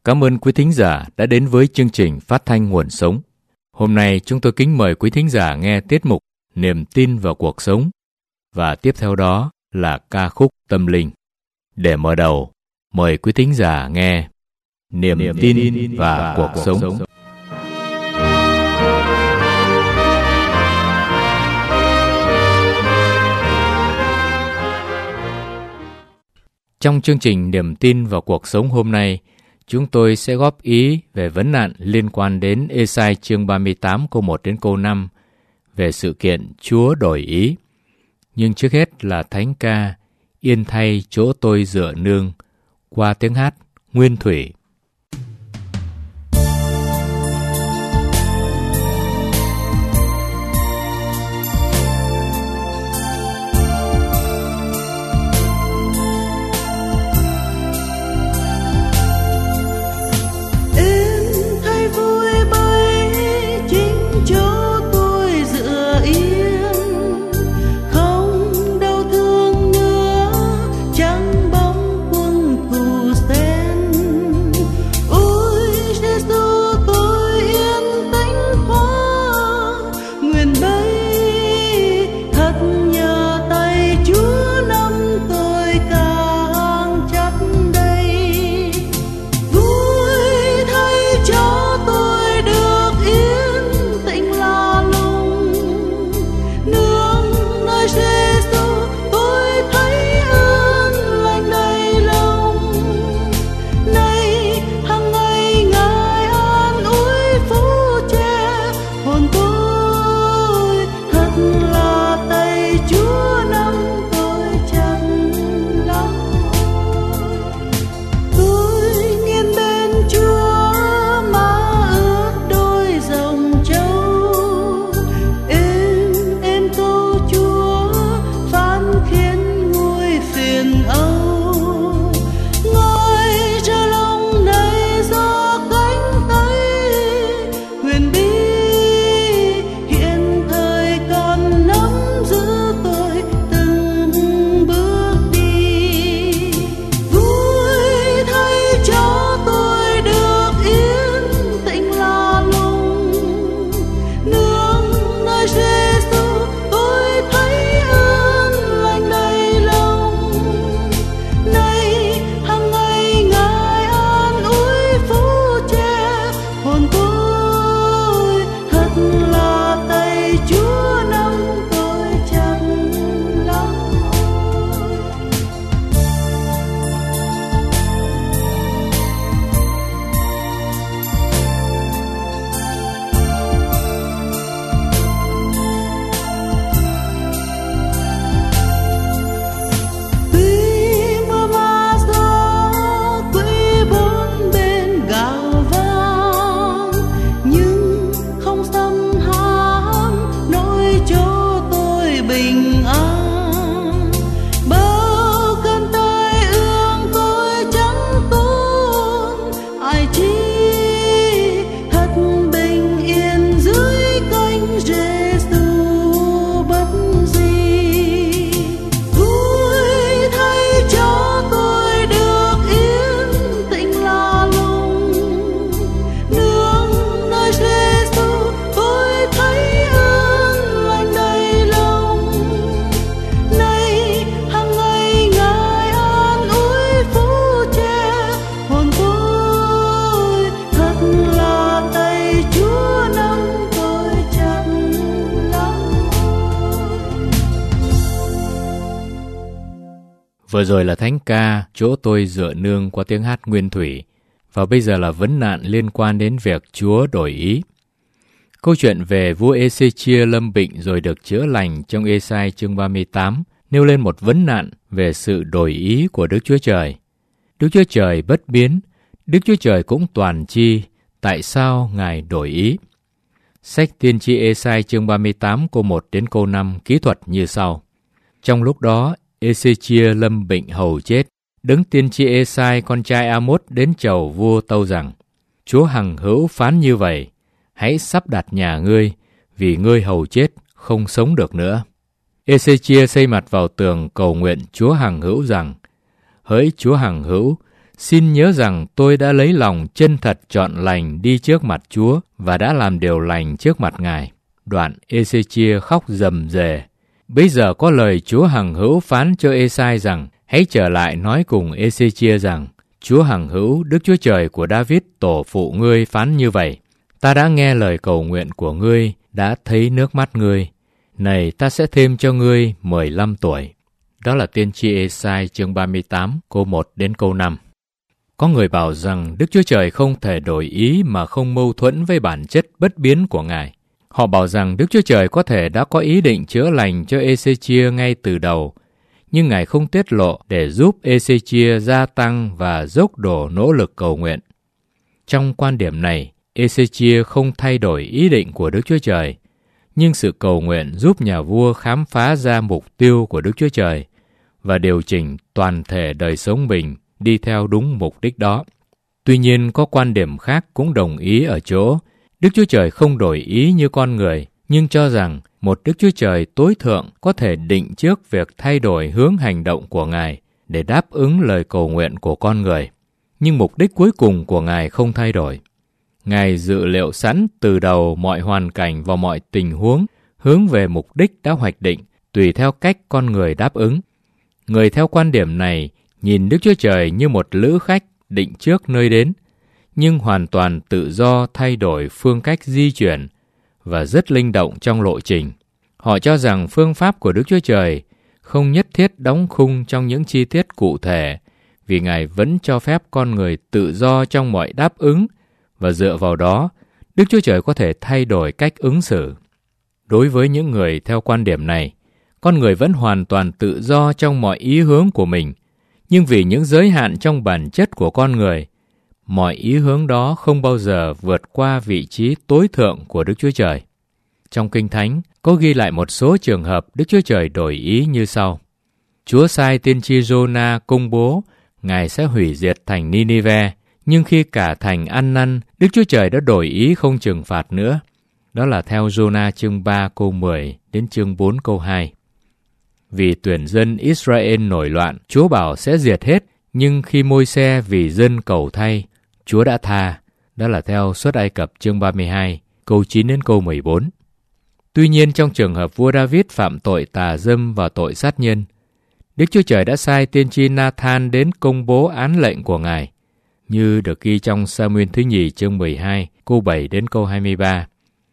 Cảm ơn quý thính giả đã đến với chương trình Phát thanh Nguồn Sống. Hôm nay chúng tôi kính mời quý thính giả nghe tiết mục Niềm tin vào cuộc sống và tiếp theo đó là ca khúc tâm linh. Để mở đầu, mời quý thính giả nghe Niềm tin và cuộc sống. Trong chương trình Niềm tin vào cuộc sống hôm nay, chúng tôi sẽ góp ý về vấn nạn liên quan đến Ê-sai chương 38 câu 1 đến câu 5 về sự kiện Chúa đổi ý. Nhưng trước hết là thánh ca Yên thay chỗ tôi dựa nương qua tiếng hát Nguyên Thủy. Vừa rồi là thánh ca Chỗ tôi dựa nương qua tiếng hát Nguyên Thủy. Và bây giờ là vấn nạn liên quan đến việc Chúa đổi ý. Câu chuyện về vua Ê-xê-chia lâm bệnh rồi được chữa lành trong Ê-sai chương 38 nêu lên một vấn nạn về sự đổi ý của Đức Chúa Trời. Đức Chúa Trời bất biến, Đức Chúa Trời cũng toàn tri, tại sao Ngài đổi ý? Sách tiên tri Ê-sai chương 38 câu 1 đến câu 5 kỹ thuật như sau. Trong lúc đó, Ê-xê-chia lâm bệnh hầu chết. Đấng tiên tri Ê-sai con trai A-mốt đến chầu vua tâu rằng: Chúa hằng hữu phán như vậy, hãy sắp đặt nhà ngươi, vì ngươi hầu chết, không sống được nữa. Ê-xê-chia xây mặt vào tường cầu nguyện Chúa hằng hữu rằng: Hỡi Chúa hằng hữu, xin nhớ rằng tôi đã lấy lòng chân thật trọn lành đi trước mặt Chúa và đã làm điều lành trước mặt Ngài. Đoạn Ê-xê-chia khóc rầm rề. Bây giờ có lời Chúa hằng hữu phán cho Ê-sai rằng, hãy trở lại nói cùng Ê-xê-chia rằng, Chúa hằng hữu, Đức Chúa Trời của David tổ phụ ngươi phán như vậy: ta đã nghe lời cầu nguyện của ngươi, đã thấy nước mắt ngươi. Này, ta sẽ thêm cho ngươi 15 tuổi. Đó là tiên tri Ê-sai chương 38, câu 1 đến câu 5. Có người bảo rằng Đức Chúa Trời không thể đổi ý mà không mâu thuẫn với bản chất bất biến của Ngài. Họ bảo rằng Đức Chúa Trời có thể đã có ý định chữa lành cho Ê-xê-chia ngay từ đầu, nhưng Ngài không tiết lộ để giúp Ê-xê-chia gia tăng và dốc đổ nỗ lực cầu nguyện. Trong quan điểm này, Ê-xê-chia không thay đổi ý định của Đức Chúa Trời, nhưng sự cầu nguyện giúp nhà vua khám phá ra mục tiêu của Đức Chúa Trời và điều chỉnh toàn thể đời sống mình đi theo đúng mục đích đó. Tuy nhiên, có quan điểm khác cũng đồng ý ở chỗ Đức Chúa Trời không đổi ý như con người, nhưng cho rằng một Đức Chúa Trời tối thượng có thể định trước việc thay đổi hướng hành động của Ngài để đáp ứng lời cầu nguyện của con người. Nhưng mục đích cuối cùng của Ngài không thay đổi. Ngài dự liệu sẵn từ đầu mọi hoàn cảnh và mọi tình huống hướng về mục đích đã hoạch định, tùy theo cách con người đáp ứng. Người theo quan điểm này nhìn Đức Chúa Trời như một lữ khách định trước nơi đến, nhưng hoàn toàn tự do thay đổi phương cách di chuyển và rất linh động trong lộ trình. Họ cho rằng phương pháp của Đức Chúa Trời không nhất thiết đóng khung trong những chi tiết cụ thể, vì Ngài vẫn cho phép con người tự do trong mọi đáp ứng, và dựa vào đó, Đức Chúa Trời có thể thay đổi cách ứng xử. Đối với những người theo quan điểm này, con người vẫn hoàn toàn tự do trong mọi ý hướng của mình, nhưng vì những giới hạn trong bản chất của con người, mọi ý hướng đó không bao giờ vượt qua vị trí tối thượng của Đức Chúa Trời. Trong Kinh Thánh có ghi lại một số trường hợp Đức Chúa Trời đổi ý như sau. Chúa sai tiên tri Giô-na công bố Ngài sẽ hủy diệt thành Ni-ni-ve, nhưng khi cả thành ăn năn, Đức Chúa Trời đã đổi ý không trừng phạt nữa. Đó là theo Giô-na chương 3 câu 10 đến chương 4 câu 2. Vì tuyển dân Israel nổi loạn, Chúa bảo sẽ diệt hết, nhưng khi Môi-se vì dân cầu thay, Chúa đã tha. Đó là theo Xuất Ai Cập chương 32, câu 9 đến câu 14. Tuy nhiên, trong trường hợp vua David phạm tội tà dâm và tội sát nhân, Đức Chúa Trời đã sai tiên tri Na-than đến công bố án lệnh của Ngài, như được ghi trong Sa-muên thứ nhì chương 12, câu 7 đến câu 23.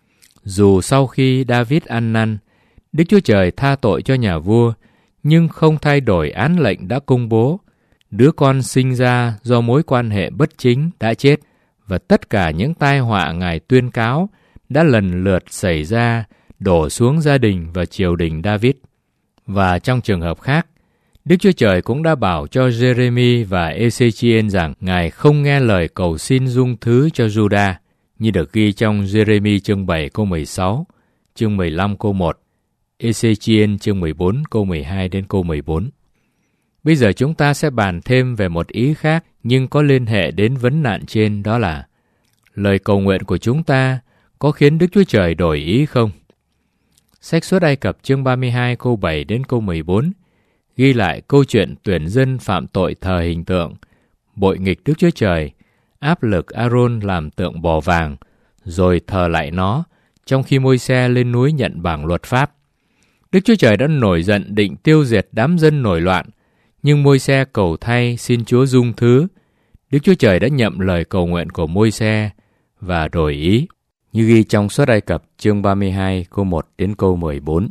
Dù sau khi David ăn năn, Đức Chúa Trời tha tội cho nhà vua, nhưng không thay đổi án lệnh đã công bố. Đứa con sinh ra do mối quan hệ bất chính đã chết, và tất cả những tai họa Ngài tuyên cáo đã lần lượt xảy ra, đổ xuống gia đình và triều đình David. Và trong trường hợp khác, Đức Chúa Trời cũng đã bảo cho Giê-rê-mi và Ê-xê-chi-ên rằng Ngài không nghe lời cầu xin dung thứ cho Giu-đa, như được ghi trong Giê-rê-mi chương 7 câu 16, chương 15 câu 1, Ê-xê-chi-ên chương 14 câu 12 đến câu 14. Bây giờ chúng ta sẽ bàn thêm về một ý khác nhưng có liên hệ đến vấn nạn trên, đó là lời cầu nguyện của chúng ta có khiến Đức Chúa Trời đổi ý không? Sách Xuất Ai Cập chương 32 câu 7 đến câu 14 ghi lại câu chuyện tuyển dân phạm tội thờ hình tượng, bội nghịch Đức Chúa Trời, áp lực A-rôn làm tượng bò vàng, rồi thờ lại nó, trong khi Môi-se lên núi nhận bảng luật pháp. Đức Chúa Trời đã nổi giận định tiêu diệt đám dân nổi loạn, nhưng Môi-se cầu thay xin Chúa dung thứ. Đức Chúa Trời đã nhậm lời cầu nguyện của Môi-se và đổi ý, như ghi trong Xuất Ai Cập chương 32 câu 1 đến câu 14.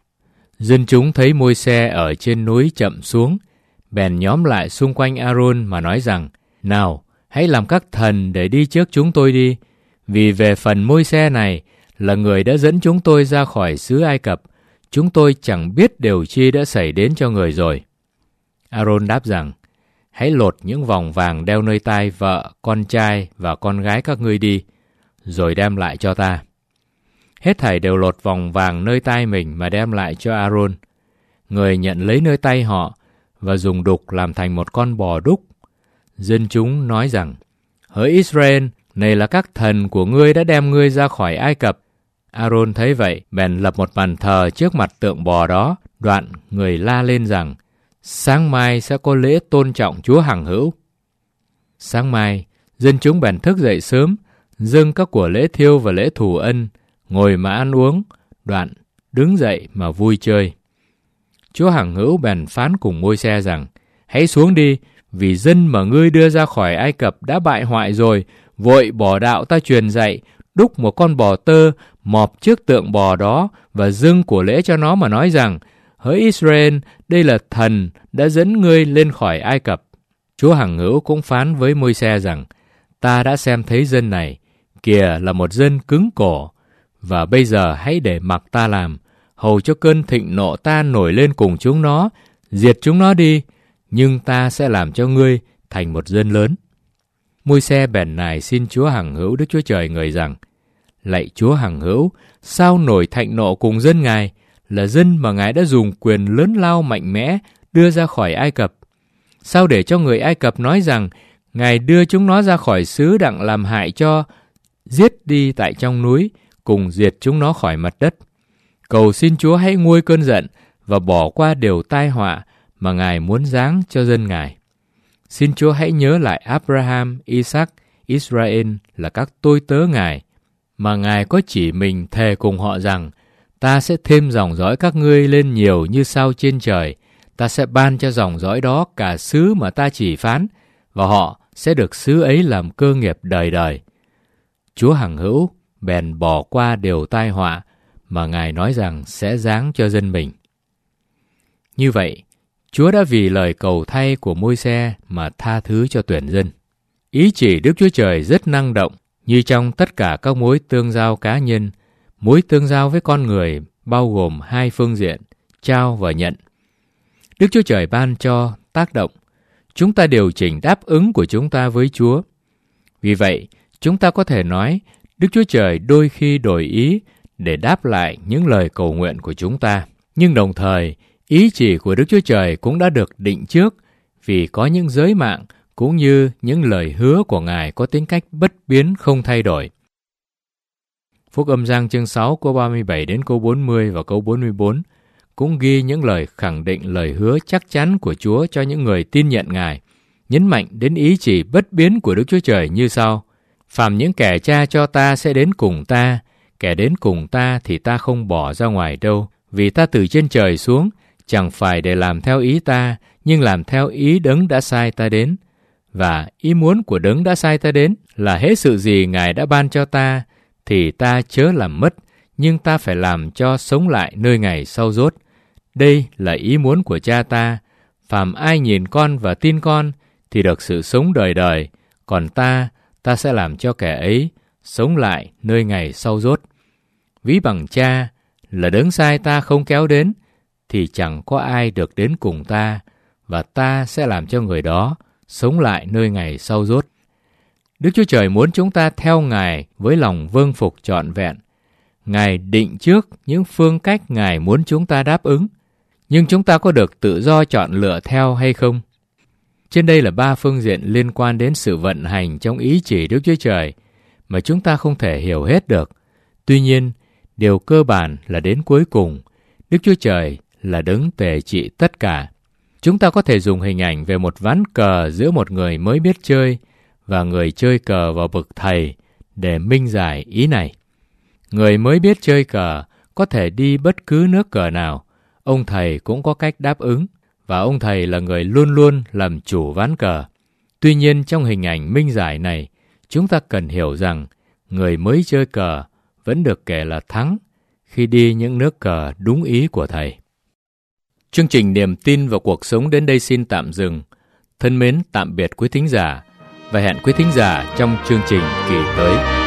Dân chúng thấy Môi-se ở trên núi chậm xuống, bèn nhóm lại xung quanh A-rôn mà nói rằng: Nào, hãy làm các thần để đi trước chúng tôi đi, vì về phần Môi-se này là người đã dẫn chúng tôi ra khỏi xứ Ai Cập, chúng tôi chẳng biết điều chi đã xảy đến cho người rồi. A-rôn đáp rằng: Hãy lột những vòng vàng đeo nơi tai vợ, con trai và con gái các ngươi đi, rồi đem lại cho ta. Hết thảy đều lột vòng vàng nơi tai mình mà đem lại cho A-rôn. Người nhận lấy nơi tay họ và dùng đục làm thành một con bò đúc. Dân chúng nói rằng: Hỡi Israel, này là các thần của ngươi đã đem ngươi ra khỏi Ai Cập. A-rôn thấy vậy, bèn lập một bàn thờ trước mặt tượng bò đó. Đoạn người la lên rằng: Sáng mai sẽ có lễ tôn trọng Chúa hằng hữu. Sáng mai, dân chúng bèn thức dậy sớm, dâng các của lễ thiêu và lễ thù ân, ngồi mà ăn uống, đoạn đứng dậy mà vui chơi. Chúa hằng hữu bèn phán cùng Môi-se rằng: hãy xuống đi, vì dân mà ngươi đưa ra khỏi Ai Cập đã bại hoại rồi, vội bỏ đạo ta truyền dạy, đúc một con bò tơ, mọp trước tượng bò đó và dâng của lễ cho nó mà nói rằng: hỡi Israel, đây là thần đã dẫn ngươi lên khỏi Ai Cập. Chúa hằng hữu cũng phán với Môi-se rằng: ta đã xem thấy dân này, kìa là một dân cứng cổ, và bây giờ hãy để mặc ta làm, hầu cho cơn thịnh nộ ta nổi lên cùng chúng nó, diệt chúng nó đi, nhưng ta sẽ làm cho ngươi thành một dân lớn. Môi-se bèn nài xin Chúa hằng hữu Đức Chúa Trời người rằng: lạy Chúa hằng hữu, sao nổi thạnh nộ cùng dân Ngài, là dân mà Ngài đã dùng quyền lớn lao mạnh mẽ đưa ra khỏi Ai Cập? Sao để cho người Ai Cập nói rằng Ngài đưa chúng nó ra khỏi xứ đặng làm hại cho, giết đi tại trong núi, cùng diệt chúng nó khỏi mặt đất? Cầu xin Chúa hãy nguôi cơn giận và bỏ qua điều tai họa mà Ngài muốn giáng cho dân Ngài. Xin Chúa hãy nhớ lại Abraham, Isaac, Israel là các tôi tớ Ngài, mà Ngài có chỉ mình thề cùng họ rằng: ta sẽ thêm dòng dõi các ngươi lên nhiều như sao trên trời, ta sẽ ban cho dòng dõi đó cả xứ mà ta chỉ phán, và họ sẽ được xứ ấy làm cơ nghiệp đời đời. Chúa hằng hữu bèn bỏ qua điều tai họa mà Ngài nói rằng sẽ giáng cho dân mình. Như vậy, Chúa đã vì lời cầu thay của Môi-se mà tha thứ cho tuyển dân. Ý chỉ Đức Chúa Trời rất năng động, như trong tất cả các mối tương giao cá nhân, mối tương giao với con người bao gồm hai phương diện, trao và nhận. Đức Chúa Trời ban cho, tác động, chúng ta điều chỉnh đáp ứng của chúng ta với Chúa. Vì vậy, chúng ta có thể nói Đức Chúa Trời đôi khi đổi ý để đáp lại những lời cầu nguyện của chúng ta. Nhưng đồng thời, ý chỉ của Đức Chúa Trời cũng đã được định trước, vì có những giới mạng cũng như những lời hứa của Ngài có tính cách bất biến không thay đổi. Phúc âm Giăng chương 6 câu 37 đến câu 40 và câu 44 cũng ghi những lời khẳng định lời hứa chắc chắn của Chúa cho những người tin nhận Ngài, nhấn mạnh đến ý chỉ bất biến của Đức Chúa Trời như sau: phàm những kẻ Cha cho ta sẽ đến cùng ta, kẻ đến cùng ta thì ta không bỏ ra ngoài đâu, vì ta từ trên trời xuống, chẳng phải để làm theo ý ta, nhưng làm theo ý Đấng đã sai ta đến. Và ý muốn của Đấng đã sai ta đến là hễ sự gì Ngài đã ban cho ta, thì ta chớ làm mất, nhưng ta phải làm cho sống lại nơi ngày sau dốt. Đây là ý muốn của Cha ta, phàm ai nhìn con và tin con, thì được sự sống đời đời, còn ta sẽ làm cho kẻ ấy sống lại nơi ngày sau dốt. Ví bằng Cha là Đấng sai ta không kéo đến, thì chẳng có ai được đến cùng ta, và ta sẽ làm cho người đó sống lại nơi ngày sau dốt. Đức Chúa Trời muốn chúng ta theo Ngài với lòng vâng phục trọn vẹn. Ngài định trước những phương cách Ngài muốn chúng ta đáp ứng, nhưng chúng ta có được tự do chọn lựa theo hay không? Trên đây là 3 phương diện liên quan đến sự vận hành trong ý chỉ Đức Chúa Trời mà chúng ta không thể hiểu hết được. Tuy nhiên, điều cơ bản là đến cuối cùng, Đức Chúa Trời là Đấng tể trị tất cả. Chúng ta có thể dùng hình ảnh về một ván cờ giữa một người mới biết chơi và người chơi cờ vào bậc thầy để minh giải ý này. Người mới biết chơi cờ có thể đi bất cứ nước cờ nào, ông thầy cũng có cách đáp ứng, và ông thầy là người luôn luôn làm chủ ván cờ. Tuy nhiên, trong hình ảnh minh giải này, chúng ta cần hiểu rằng người mới chơi cờ vẫn được kể là thắng khi đi những nước cờ đúng ý của thầy. Chương trình Niềm tin vào cuộc sống đến đây xin tạm dừng. Thân mến tạm biệt quý thính giả và hẹn quý thính giả trong chương trình kỳ tới.